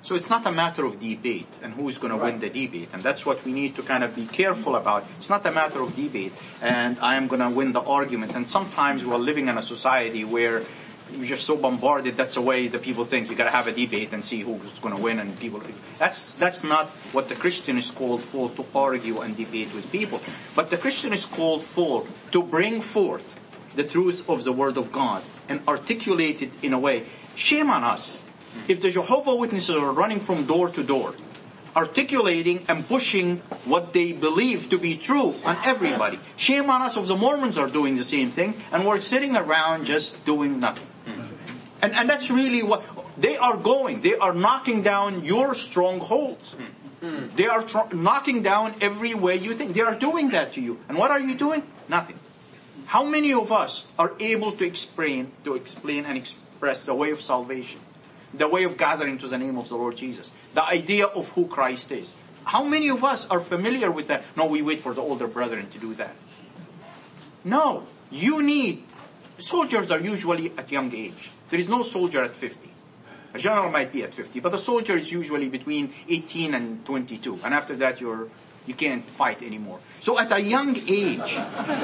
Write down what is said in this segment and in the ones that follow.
So it's not a matter of debate and who's going to win the debate. And that's what we need to kind of be careful about. It's not a matter of debate and I am going to win the argument. And sometimes we're living in a society where we're just so bombarded. That's the way the people think. You got to have a debate and see who's going to win. And people. That's not what the Christian is called for, to argue and debate with people. But the Christian is called for to bring forth the truth of the Word of God and articulate it in a way. Shame on us if the Jehovah's Witnesses are running from door to door, articulating and pushing what they believe to be true on everybody. Shame on us if the Mormons are doing the same thing and we're sitting around just doing nothing. And that's really what they are going. They are knocking down your strongholds. They are knocking down every way you think. They are doing that to you. And what are you doing? Nothing. How many of us are able to explain and express the way of salvation? The way of gathering to the name of the Lord Jesus. The idea of who Christ is. How many of us are familiar with that? No, we wait for the older brethren to do that. No, you need. Soldiers are usually at young age. There is no soldier at 50. A general might be at 50, but a soldier is usually between 18 and 22. And after that, you can't fight anymore. So at a young age,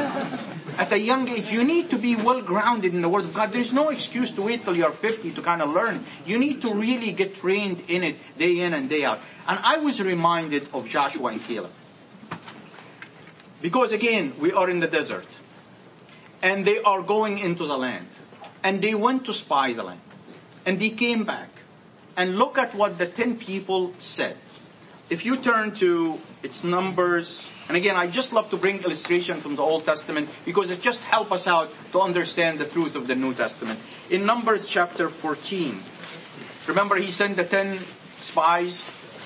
you need to be well grounded in the Word of God. There is no excuse to wait till you're 50 to kind of learn. You need to really get trained in it day in and day out. And I was reminded of Joshua and Caleb. Because again, we are in the desert. And they are going into the land. And they went to spy the land. And they came back. And look at what the 10 people said. If you turn to, it's Numbers, and again, I just love to bring illustration from the Old Testament because it just helps us out to understand the truth of the New Testament. In Numbers chapter 14, remember he sent the 10 spies?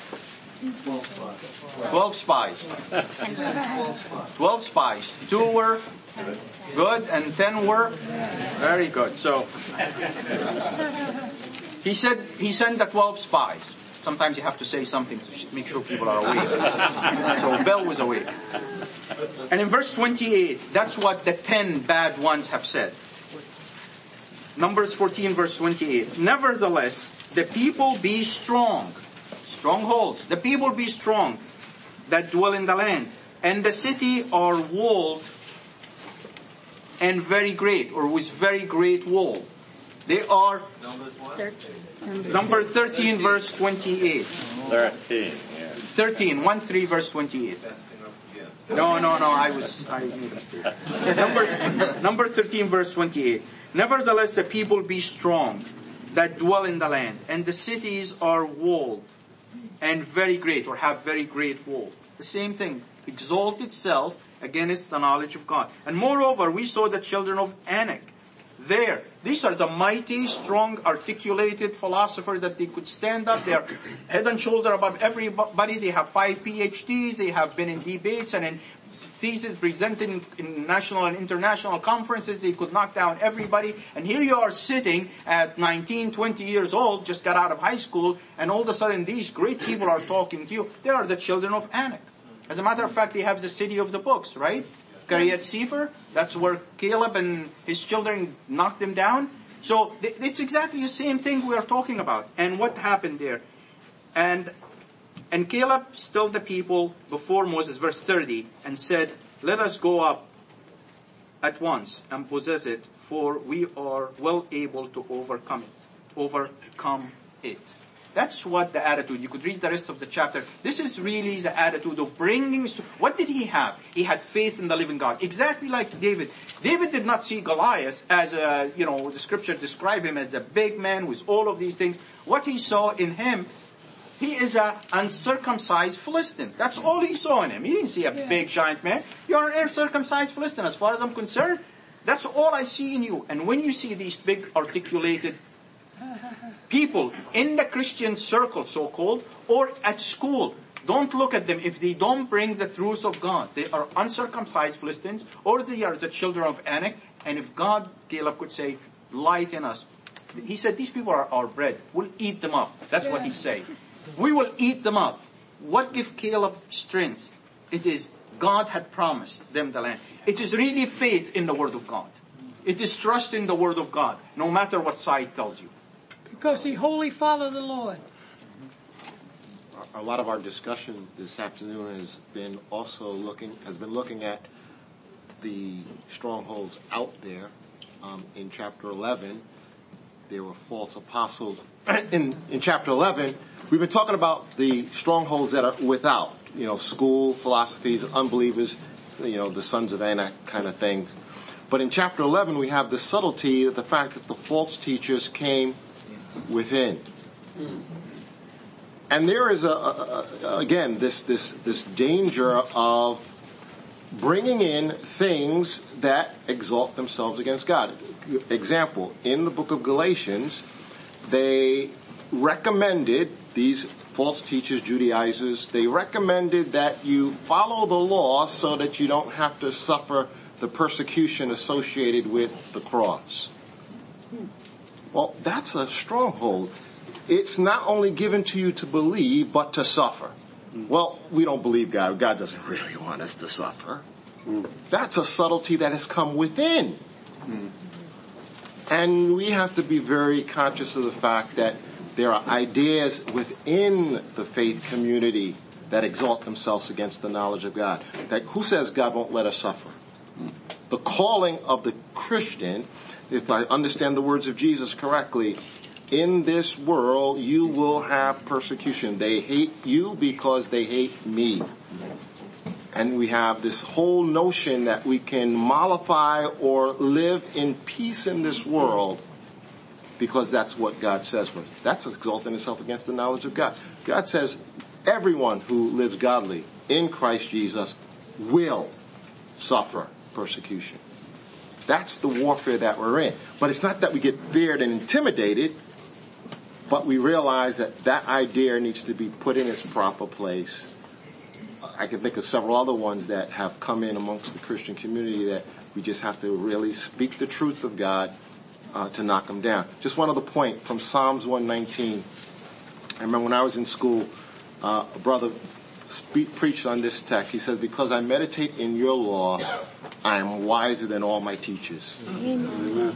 12 spies. 12 spies. 2 were good and 10 were very good. So, he sent the 12 spies. Sometimes you have to say something to make sure people are awake. So Bell was awake. And in verse 28, that's what the 10 bad ones have said. Numbers 14 verse 28. Nevertheless, the people be strong. Strongholds. The people be strong that dwell in the land. And the city are walled and very great, or with very great wall. They are number 13 verse 28. 13, 1-3 verse 28. No, I made a mistake. Number 13 verse 28. Nevertheless the people be strong that dwell in the land, and the cities are walled and very great, or have very great wall. The same thing. Exalt itself against the knowledge of God. And moreover, we saw the children of Anak. There. These are the mighty, strong, articulated philosophers that they could stand up. They are head and shoulder above everybody. They have 5 PhDs. They have been in debates and in theses presented in national and international conferences. They could knock down everybody. And here you are sitting at 19, 20 years old, just got out of high school, and all of a sudden these great people are talking to you. They are the children of Anak. As a matter of fact, they have the city of the books, right? Kiryat Sefer, that's where Caleb and his children knocked them down. So it's exactly the same thing we are talking about. And what happened there? And Caleb stilled the people before Moses, verse 30, and said, let us go up at once and possess it, for we are well able to overcome it. That's what the attitude. You could read the rest of the chapter. This is really the attitude of bringing. What did he have? He had faith in the living God. Exactly like David. David did not see Goliath as the scripture describe him as a big man with all of these things. What he saw in him, he is an uncircumcised Philistine. That's all he saw in him. He didn't see a big giant man. You're an uncircumcised Philistine. As far as I'm concerned, that's all I see in you. And when you see these big articulated people in the Christian circle, so-called, or at school, don't look at them. If they don't bring the truth of God, they are uncircumcised Philistines, or they are the children of Anak. And if God, Caleb could say, light in us. He said, these people are our bread. We'll eat them up. That's what he's saying. We will eat them up. What gives Caleb strength? It is God had promised them the land. It is really faith in the Word of God. It is trust in the Word of God, no matter what side tells you. Because he wholly followed the Lord. A lot of our discussion this afternoon has been looking at the strongholds out there. In chapter 11, there were false apostles. In chapter 11, we've been talking about the strongholds that are without, school, philosophies, unbelievers, the sons of Anak kind of things. But in chapter 11, we have the subtlety of the fact that the false teachers came within. And there is again this danger of bringing in things that exalt themselves against God. Example, in the book of Galatians, they recommended, these false teachers, Judaizers, they recommended that you follow the law so that you don't have to suffer the persecution associated with the cross. Well, that's a stronghold. It's not only given to you to believe, but to suffer. Well, we don't believe God. God doesn't really want us to suffer. That's a subtlety that has come within. And we have to be very conscious of the fact that there are ideas within the faith community that exalt themselves against the knowledge of God. That who says God won't let us suffer? The calling of the Christian, if I understand the words of Jesus correctly, in this world you will have persecution. They hate you because they hate me. And we have this whole notion that we can mollify or live in peace in this world because that's what God says. That's exalting itself against the knowledge of God. God says everyone who lives godly in Christ Jesus will suffer persecution. That's the warfare that we're in. But it's not that we get feared and intimidated, but we realize that that idea needs to be put in its proper place. I can think of several other ones that have come in amongst the Christian community that we just have to really speak the truth of God to knock them down. Just one other point from Psalms 119. I remember when I was in school, a brother preached on this text. He says, because I meditate in your law, I am wiser than all my teachers. Amen.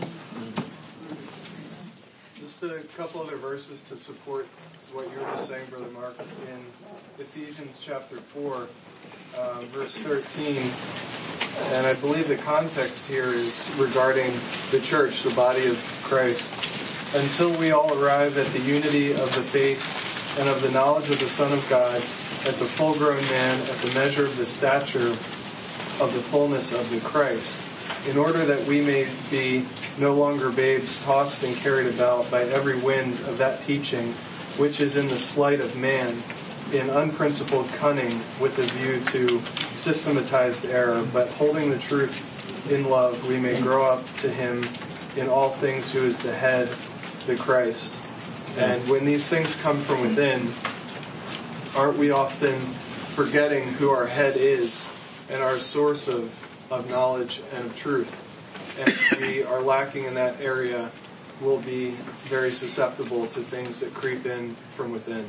Just a couple other verses to support what you were just saying, Brother Mark. In Ephesians chapter 4, verse 13, and I believe the context here is regarding the church, the body of Christ. Until we all arrive at the unity of the faith and of the knowledge of the Son of God, at the full-grown man, at the measure of the stature of the fullness of the Christ, in order that we may be no longer babes tossed and carried about by every wind of that teaching, which is in the sleight of man, in unprincipled cunning with a view to systematized error, but holding the truth in love, we may grow up to him in all things who is the head, the Christ. And when these things come from within, aren't we often forgetting who our head is and our source of knowledge and of truth? And if we are lacking in that area, we'll be very susceptible to things that creep in from within.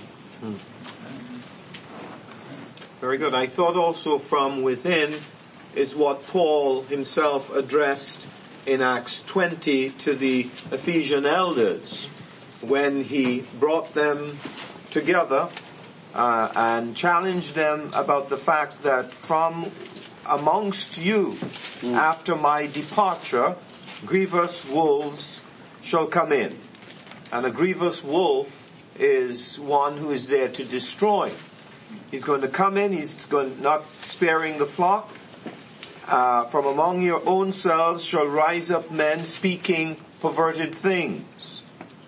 Very good. I thought also from within is what Paul himself addressed in Acts 20 to the Ephesian elders when he brought them together and challenged them about the fact that from amongst you, after my departure, grievous wolves shall come in. And a grievous wolf is one who is there to destroy. He's going to come in, he's going not sparing the flock. From among your own selves shall rise up men speaking perverted things,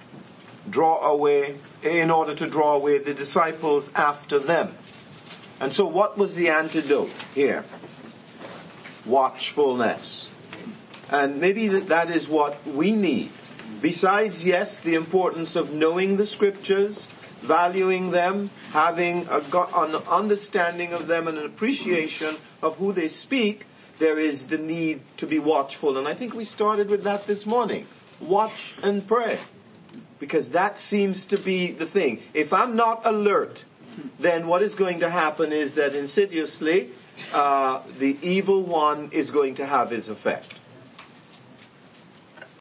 in order to draw away the disciples after them. And so what was the antidote here? Watchfulness. And maybe that is what we need. Besides, yes, the importance of knowing the scriptures, valuing them, having an understanding of them and an appreciation of who they speak, there is the need to be watchful. And I think we started with that this morning. Watch and pray. Because that seems to be the thing. If I'm not alert, then what is going to happen is that insidiously, the evil one is going to have his effect.